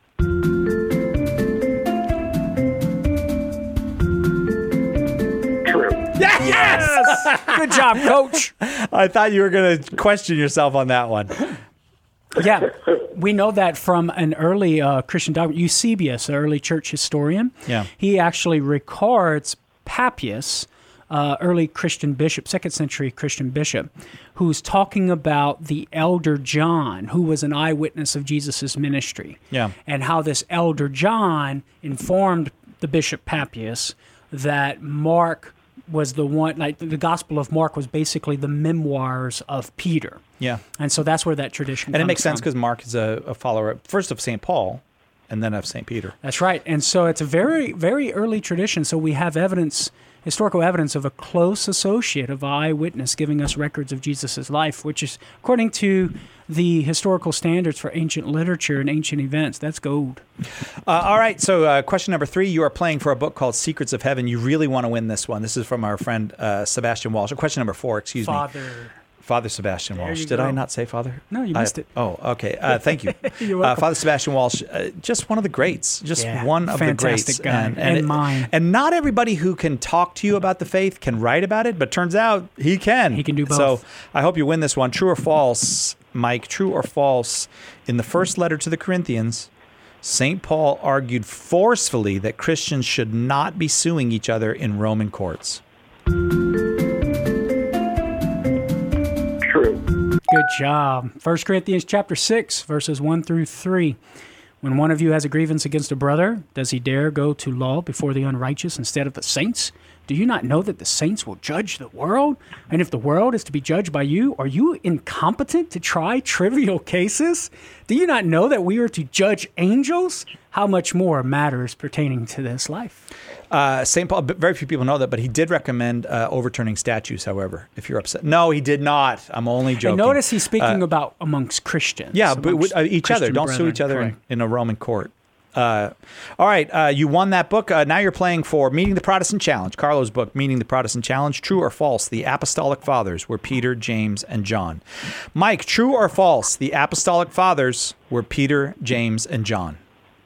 True. Yes! Good job, Coach. I thought you were going to question yourself on that one. Yeah, we know that from an early Christian document. Eusebius, an early church historian, he actually records Papias early Christian bishop, 2nd century Christian bishop, who's talking about the elder John, who was an eyewitness of Jesus' ministry. Yeah. And how this elder John informed the Bishop Papias that Mark was the one, like the Gospel of Mark was basically the memoirs of Peter. Yeah. And so that's where that tradition comes And it makes sense from. because Mark is a follower, first of St. Paul, and then of St. Peter. That's right. And so it's a very, very early tradition. So we have evidence, historical evidence of a close associate, of eyewitness giving us records of Jesus' life, which is, according to the historical standards for ancient literature and ancient events, that's gold. All right. So question number 3, you are playing for a book called Secrets of Heaven. You really want to win this one. This is from our friend Sebastian Walsh. Question number 4, excuse me. Father Sebastian Walsh. Did I not say Father? No, you missed it. Oh, okay. Thank you. You're welcome. Father Sebastian Walsh, just one of the greats. Just one of the greats. Fantastic guy. And mine. And not everybody who can talk to you about the faith can write about it, but turns out he can. He can do both. So I hope you win this one. True or false, Mike? True or false? In the first letter to the Corinthians, St. Paul argued forcefully that Christians should not be suing each other in Roman courts. Good job. 1 Corinthians chapter 6, verses 1 through 3. When one of you has a grievance against a brother, does he dare go to law before the unrighteous instead of the saints? Do you not know that the saints will judge the world? And if the world is to be judged by you, are you incompetent to try trivial cases? Do you not know that we are to judge angels? How much more matters pertaining to this life? St. Paul, very few people know that, but he did recommend overturning statues, however, if you're upset. No, he did not. I'm only joking. And notice he's speaking about amongst Christians. Yeah, but with, each Christian other. Don't brethren. sue each other Correct. in a Roman court. All right, you won that book. Now you're playing for Meeting the Protestant Challenge, Carlo's book, Meeting the Protestant Challenge. True or false, the Apostolic Fathers were Peter, James, and John. Mike, true or false, the Apostolic Fathers were Peter, James, and John?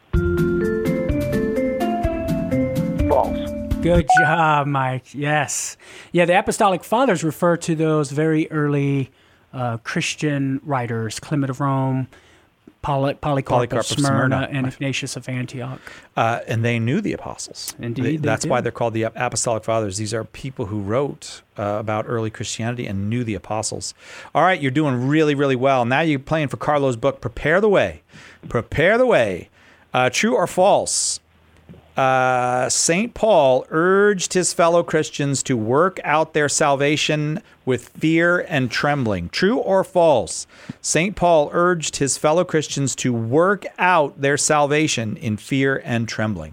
False. Good job, Mike. Yes. Yeah, the Apostolic Fathers refer to those very early Christian writers, Clement of Rome, Polycarp of Smyrna, and Ignatius of Antioch. And they knew the apostles. Indeed, That's they why did. they're called the Apostolic Fathers. These are people who wrote about early Christianity and knew the apostles. All right, you're doing really, really well. Now you're playing for Carlo's book, Prepare the Way. Prepare the Way. True or false? St. Paul urged his fellow Christians to work out their salvation with fear and trembling. True or false? St. Paul urged his fellow Christians to work out their salvation in fear and trembling.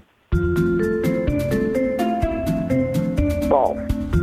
False.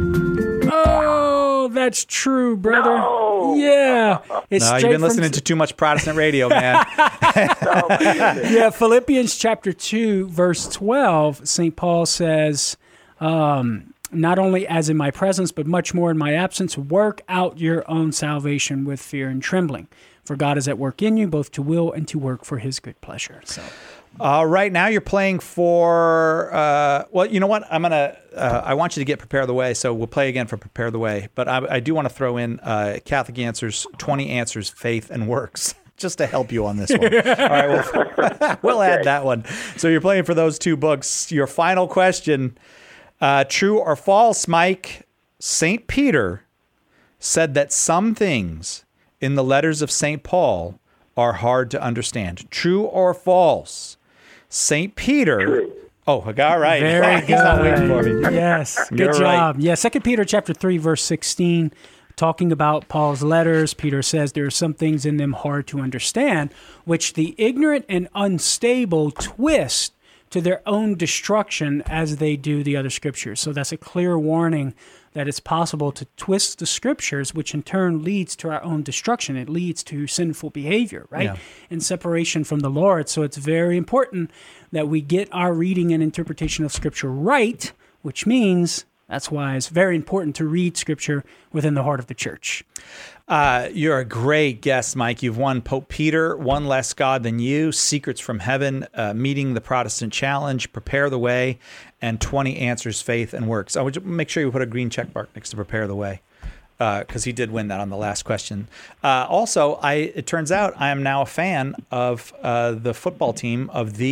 Oh, that's true, brother. No. Yeah. It's No, you've straight been from listening to too much Protestant radio, man. Yeah, Philippians chapter 2, verse 12, St. Paul says, not only as in my presence, but much more in my absence, work out your own salvation with fear and trembling. For God is at work in you, both to will and to work for his good pleasure. So, Right now you're playing for, well, you know what? I want you to get Prepare the Way, so we'll play again for Prepare the Way. But I do want to throw in Catholic Answers, 20 Answers, Faith and Works, just to help you on this one. All right, we'll add that one. So you're playing for those two books. Your final question, true or false, Mike? St. Peter said that some things in the letters of St. Paul are hard to understand. True or false? St. Peter. True. Oh, all right. very good. He's not waiting for me. Yes, good You're job. right. Yeah, 2 Peter chapter 3, verse 16, talking about Paul's letters, Peter says there are some things in them hard to understand, which the ignorant and unstable twist to their own destruction as they do the other scriptures. So that's a clear warning that it's possible to twist the scriptures, which in turn leads to our own destruction. It leads to sinful behavior, right? Yeah. And separation from the Lord. So it's very important that we get our reading and interpretation of scripture right, which means that's why it's very important to read scripture within the heart of the church. You're a great guest, Mike. You've won Pope Peter, One Less God Than You, Secrets from Heaven, Meeting the Protestant Challenge, Prepare the Way, and 20 Answers, Faith and Works. I would make sure you put a green check mark next to Prepare the Way, because he did win that on the last question. Also, it turns out I am now a fan of the football team of the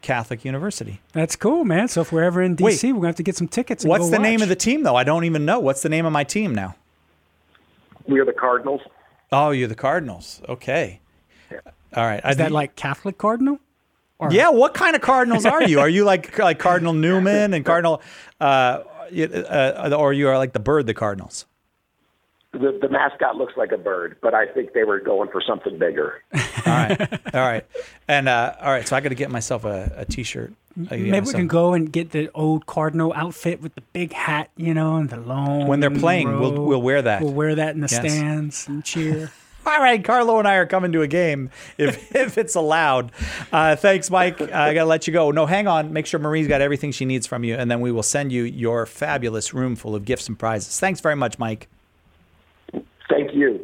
Catholic University. That's cool, man. So if we're ever in D.C., we're going to have to get some tickets and What's go the name watch. of the team, though? I don't even know. What's the name of my team now? We are the Cardinals. Oh, you're the Cardinals. Okay. All right. Is that like Catholic Cardinal? Or... Yeah. What kind of Cardinals are you? Are you like Cardinal Newman and Cardinal, or you are like the bird, the Cardinals? The mascot looks like a bird, but I think they were going for something bigger. All right. And all right, so I got to get myself a T-shirt. Maybe we can go and get the old Cardinal outfit with the big hat, and the long. When they're playing, robe. we'll wear that. We'll wear that in the stands and cheer. All right, Carlo and I are coming to a game if it's allowed. Thanks, Mike. I got to let you go. No, hang on. Make sure Marie's got everything she needs from you, and then we will send you your fabulous room full of gifts and prizes. Thanks very much, Mike. Thank you.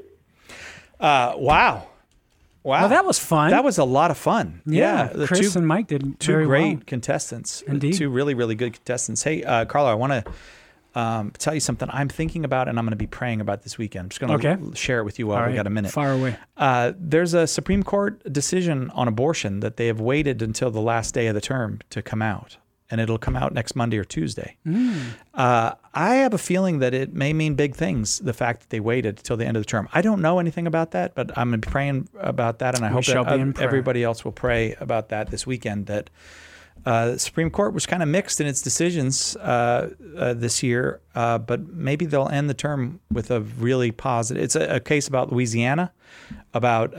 Wow. Well, that was fun. That was a lot of fun. Yeah, the Chris and Mike did two very great well. contestants. Indeed. Two really, really good contestants. Hey, Carlo, I want to tell you something I'm thinking about and I'm going to be praying about this weekend. I'm just going to share it with you while we got a minute. Fire away. There's a Supreme Court decision on abortion that they have waited until the last day of the term to come out. And it'll come out next Monday or Tuesday. I have a feeling that it may mean big things, the fact that they waited till the end of the term. I don't know anything about that, but I'm going to be praying about that, and I hope that everybody else will pray about that this weekend, that the Supreme Court was kind of mixed in its decisions this year, but maybe they'll end the term with a really positive. It's a case about Louisiana, about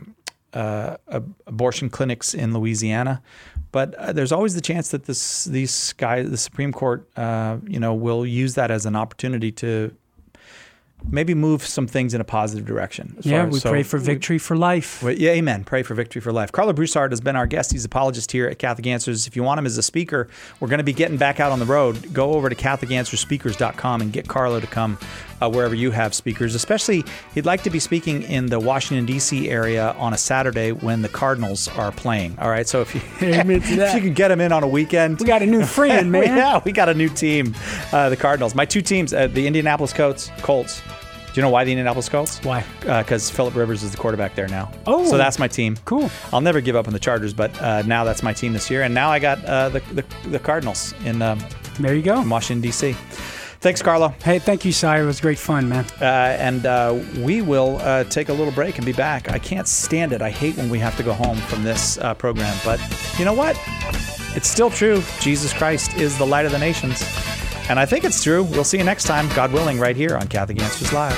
abortion clinics in Louisiana. But there's always the chance that the Supreme Court, will use that as an opportunity to maybe move some things in a positive direction. Pray for victory for life. Amen. Pray for victory for life. Carlo Broussard has been our guest. He's apologist here at Catholic Answers. If you want him as a speaker, we're going to be getting back out on the road. Go over to CatholicAnswersSpeakers.com and get Carlo to come wherever you have speakers. Especially, he'd like to be speaking in the Washington, D.C. area on a Saturday when the Cardinals are playing. All right, so if you can get him in on a weekend. We got a new friend, man. we got a new team, the Cardinals. My two teams, the Indianapolis Colts. Do you know why the Indianapolis Colts? Why? Because Phillip Rivers is the quarterback there now. Oh. So that's my team. Cool. I'll never give up on the Chargers, but now that's my team this year. And now I got the Cardinals in there you go. in Washington, D.C. Thanks, Carlo. Hey, thank you, Sire. It was great fun, man. And we will take a little break and be back. I can't stand it. I hate when we have to go home from this program. But you know what? It's still true. Jesus Christ is the light of the nations. And I think it's true. We'll see you next time, God willing, right here on Catholic Answers Live.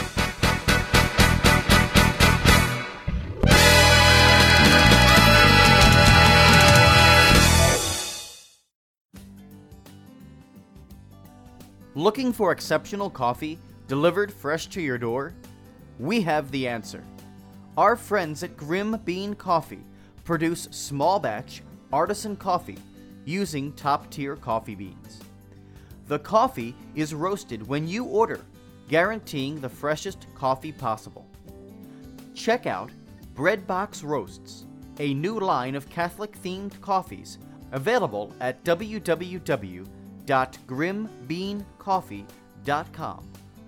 Looking for exceptional coffee delivered fresh to your door? We have the answer. Our friends at Grim Bean Coffee produce small batch artisan coffee using top-tier coffee beans. The coffee is roasted when you order, guaranteeing the freshest coffee possible. Check out Breadbox Roasts, a new line of Catholic-themed coffees available at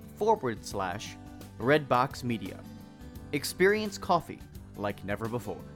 www.grimbeancoffee.com/Breadbox Media. Experience coffee like never before.